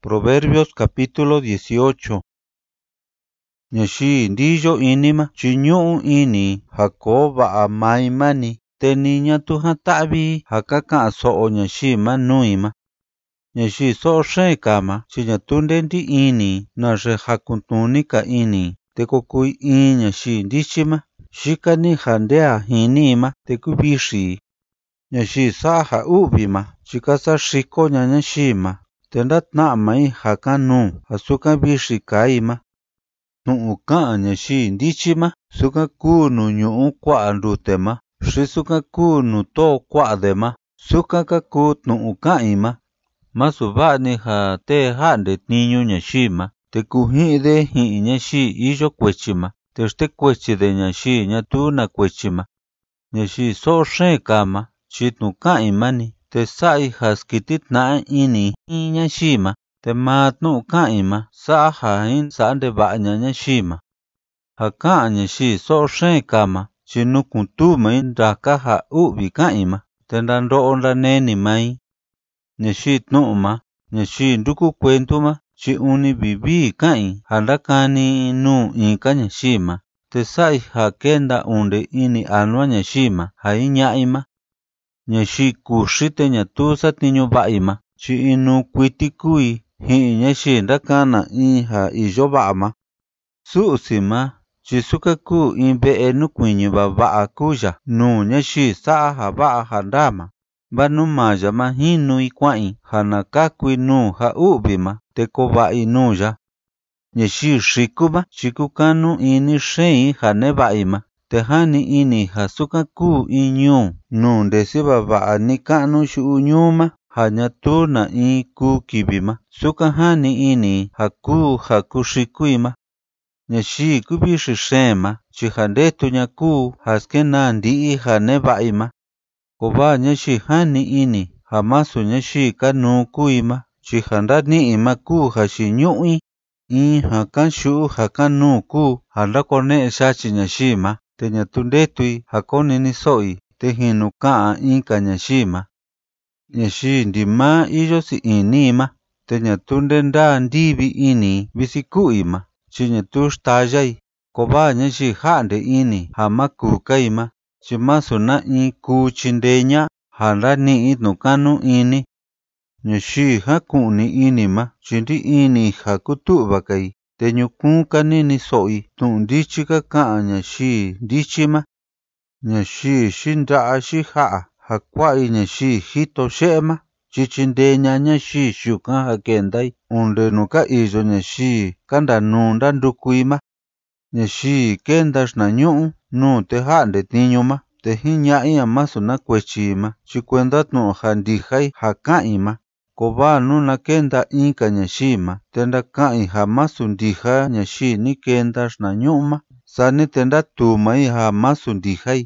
Proverbios capítulo 18. Nyashi ndiyo inima chiñu'u ini hako va'a maimani teniña tuha ta'vi hakaka so'o nyashi manuima. Nyashi so'o kama chiña tundendi ini nashe hakuntunika ini tekokui in nyashi ndichima shikani handea hinima tekubishi. Nyashi saha ubima chikasa shiko nyanyashima tendatna'mai hakanu hasuka bishi kaima. Nu'uka nyashi ndichima suka kunu nyu'u kwa ndutema shisuka kunu to kwa dema suka kaku nu'uka ima. Masubani ha te hande niño nyashima te kuhide hi nyashi iyo kwechima te shte kwechi de nyashi nyatuna kwechima. Nyashi so kama chitnuka imani te sai haskitit na ini hi nyashima te matnu kaima saha in sande ba'nya nyashima. Haka nyashi so kama chinukuntu main rakaha ubi kaima te ndando neni mai. Nyashi tnuma nyashi nduku kwentuma chi uni bibi kai handakani nu inka nyashima te sai hakenda unde ini anwa nyashima hainyaima. Nyashi kushite nyatusa tiñu ba'ima chi inu kwitikui hi nyashi ndakana ha iyo ba'ama. Su'sima chi sukaku inbe'e nukuiñu ba'a kuya nu nyashi sa'a ba'a handama. Banu majama hinu ikwai hanakakui nu ha ubima te koba'i nuya. Nyashi shikuma chikukanu ini shei hane ba'ima te hani ini hasukaku inyu nu ndesiba ba'a nikanu shu'unyuma hanyatuna iku kibima suka hani ini haku shikuima. Nyashi kubishi shema chihandetu nyaku haskena ndi'i hane ba'ima. Koba nyashi hani ini hamasu nyashi kanu kuima chihandani imaku hashinyui in hakanshu hakanu ku handakone shachi nyashima te nyatundetui hakoni nisoi te hinukaa inka nyashima. Nyashi ndima iyo si inima te nyatunde nda ndibi ini bisikuima chi nyatushtajai. Koba nyashi hande ini hamaku kaima chimasu na iku chindeña handani itnukanu ini. Nyashi hakuni inima chindi ini hakutuba kai te nyukunka nini soi tundichi kaka nyashi ndichima. Nyashi shinda'a shiha'a hakwai nyashi hito shema chichindeña nyashi shuka hakendai unde nuka iyo nyashi kanda nunda ndukuima. Nyashi kenda shnañu'u nu te hande tiñuma te hiña'i amasu na kwechima chikwenda tnu handijai hakaima. Koba nuna kenda inka nyashima tenda kai hamasu ndija nyashi ni kenda shnañu'uma sani tenda tumai hamasu ndijai.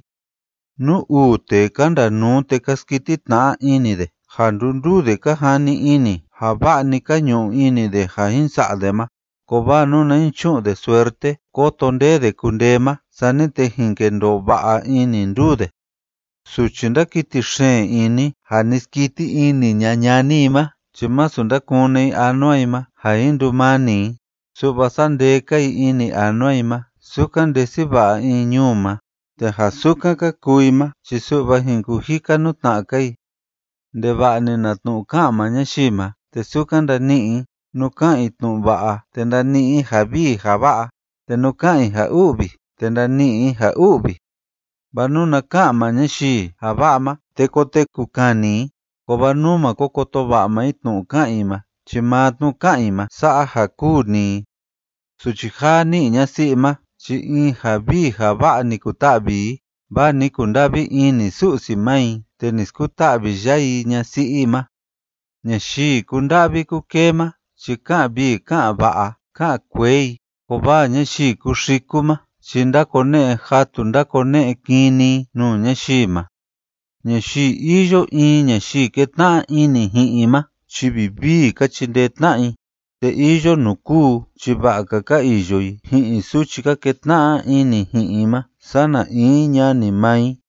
Nu te kanda nu te kaskititna ini de handundu de kahani ini haba'ni kanyu ini de hahinsa'dema. Koba nuna inchu de suerte kotonde de kundema sani te hinkendo ba'a ini ndude. Suchinda kiti shen ini haniskiti ini nyanyanima chimasu ndakune anuaima haindumani subasande kai ini anuaima sukan desiba inyuma te hasuka kakuima chisuba hinkuhika nutnakai. Ndeba'ni natnu kama nyashima te sukan ndani'i nukai tnu ba'a te ndani'i habi haba'a te nukai haubi te ndani'i haubi. Banuna kama nyashi habama tekoteku kani kobanuma kokotobama itnu kaima chimatnu kaima sa'a hakuni. Suchihani nyasima chi in habi habani kutabi bani kundabi ini su'si mai tenis kutabi jai nyasima. Nyashi kundabi kukema chikabi ka ba'a ka kwei koba nyashi kushikuma chindakone hatu ndakone kini nu nyashima. Nyashi iyo in nyashi ketna ini hiima chibibi kachindetna'i te iyo nuku chibaka ka iyoi hi'i suchi ka ketna ini hiima sana iña ni mai.